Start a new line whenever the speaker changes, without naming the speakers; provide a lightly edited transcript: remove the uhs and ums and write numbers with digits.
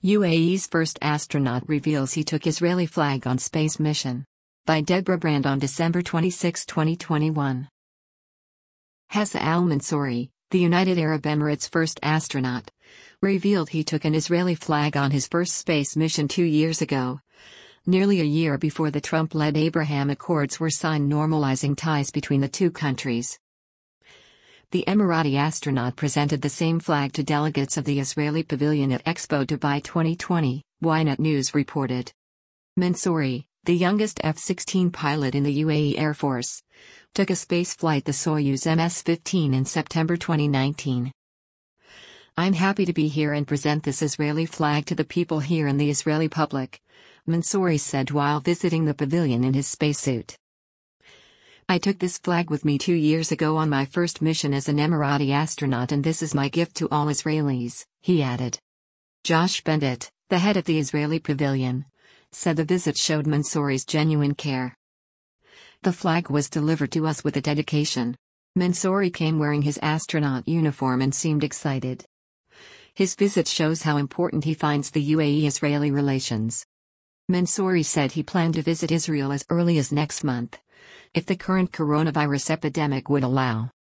UAE's first astronaut reveals he took Israeli flag on space mission. By Deborah Brand on December 26, 2021. Hessa al-Mansouri, the United Arab Emirates' first astronaut, revealed he took an Israeli flag on his first space mission 2 years ago, nearly a year before the Trump-led Abraham Accords were signed normalizing ties between the two countries. The Emirati astronaut presented the same flag to delegates of the Israeli pavilion at Expo Dubai 2020, Ynet News reported. Mansouri, the youngest F-16 pilot in the UAE Air Force, took a space flight the Soyuz MS-15 in September 2019. "I'm happy to be here and present this Israeli flag to the people here in the Israeli public," Mansouri said while visiting the pavilion in his spacesuit. "I took this flag with me 2 years ago on my first mission as an Emirati astronaut, and this is my gift to all Israelis," he added. Josh Bendit, the head of the Israeli pavilion, said the visit showed Mansouri's genuine care. "The flag was delivered to us with a dedication." Mansouri came wearing his astronaut uniform and seemed excited. His visit shows how important he finds the UAE-Israeli relations. Mansouri said he planned to visit Israel as early as next month, if the current coronavirus epidemic would allow.